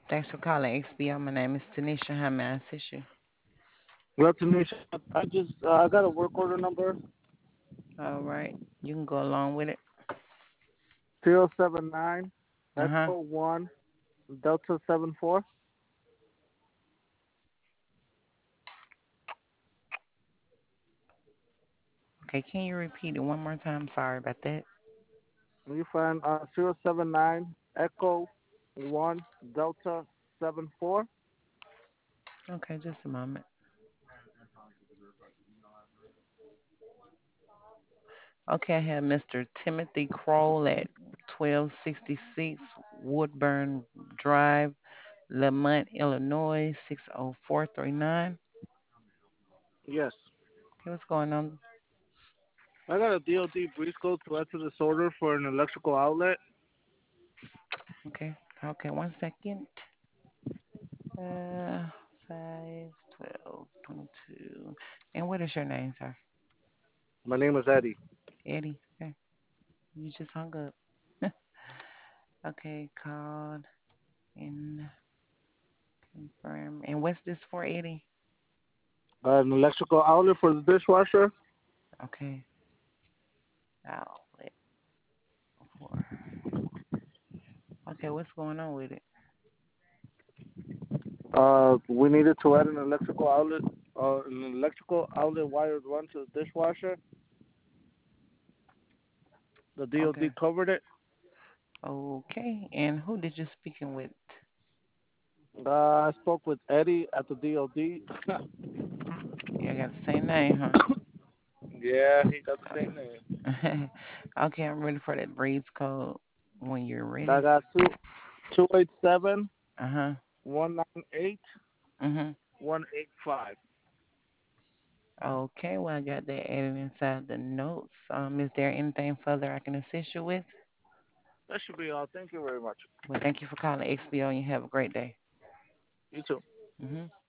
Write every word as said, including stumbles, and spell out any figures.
Thanks for calling X B O. My name is Tanisha. How may I assist you? Well, Tanisha, I just uh, I got a work order number All right. You can go along with it. zero seven nine Uh huh. Echo one Delta seven four. Okay. Can you repeat it one more time? Sorry about that. You find uh zero seven nine Echo one Delta seven four. Okay. Just a moment. Okay. I have Mister Timothy Kroll at twelve sixty-six Woodburn Drive, Lamont, Illinois six oh four three nine. Yes, Okay. What's going on? I got a D O D breeze code to add to this order for an electrical outlet. Okay. Okay. One second. Uh, five, twelve, twenty-two. And what is your name, sir? My name is Eddie. Eddie. Okay. You just hung up. Okay, called and confirm. And what's this for, Eddie? Uh, an electrical outlet for the dishwasher. Okay, outlet for. Okay, what's going on with it? Uh, we needed to add an electrical outlet, uh, an electrical outlet wired run to the dishwasher. The D O D Okay, covered it. okay. And who did you speaking with? Uh, I spoke with Eddie at the D O D. Yeah, I got the same name, huh? Yeah, he got the same name. Okay, okay, I'm ready for that breeds code when you're I ready. got two two eight seven Uh huh. one nine eight Mhm. one eight five. Okay, well I got that added inside the notes. Um, is there anything further I can assist you with? That should be all. Thank you very much. Well, thank you for calling X B O and you have a great day. You too. Mhm.